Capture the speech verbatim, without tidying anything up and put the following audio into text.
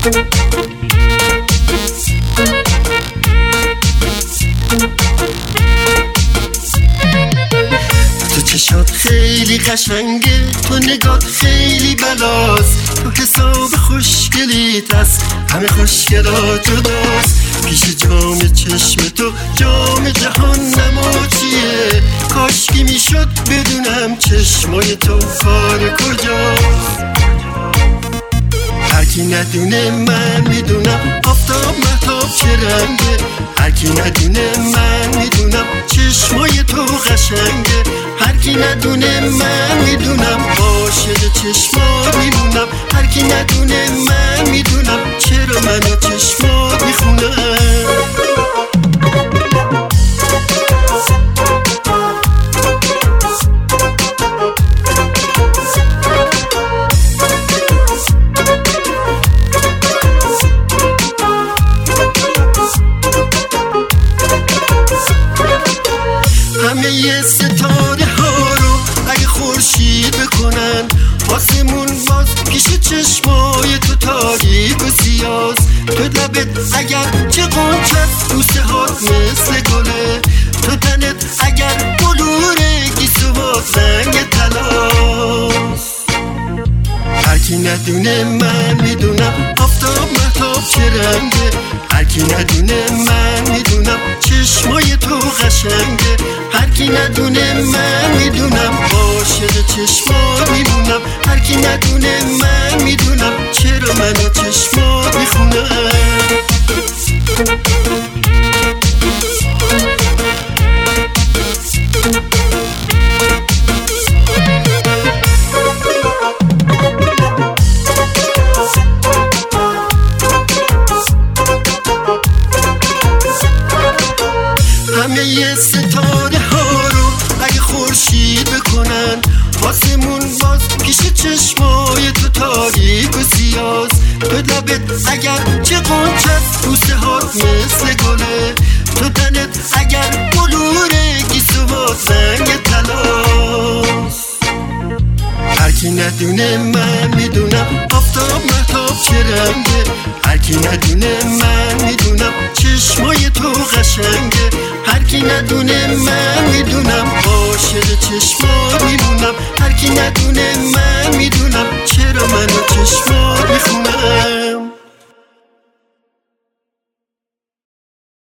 تو چشات خیلی قشنگه، تو نگات خیلی بلاست، تو حساب خوشگلیت از همه خوشگلا جداست. پیش جام چشم تو جام جهان نماچیه، کاشکی میشد بدونم چشمای تو کار کجاست. هرکی ندونه من میدونم آفتاب مهتاب چه رنگه، هرکی ندونه من میدونم چشمای تو قشنگه، هرکی ندونه من میدونم عاشق چشمات میمونم، هرکی ندونه من میدونم چرا منو چشمات میخونم. همه ی ستاره ها رو اگه خورشید بکنن، آسمون باز پیش چشمای تو تاریک و سیاز. تو لبت اگر چه غنچست، بوسه هات مثل گله، تو تنت اگر بلوره گیسوات رنگ طلاست. هرکی ندونه من میدونم آفتاب مهتاب چه رنگه، هرکی ندونه من میدونم چشمای تو قشنگه، هرکی ندونه من میدونم عاشق چشمات میمونم، هرکی ندونه من میدونم چرا منو چشمات میخونم. همه ی ستاره ها رو اگه خورشید بکنن، آسمون باز پیش چشمای تو تاریک و سیاز. تو لبت اگر چه غنچست، بوسه هات مثل گله، تو تنت اگر بلوره گیسوات رنگ طلاست. هرکی ندونه من میدونم آفتاب مهتاب چه رنگه، هرکی ندونه من میدونم چشمای تو قشنگه، هرکی ندونه من میدونم عاشق چشمات میمونم، هرکی ندونه من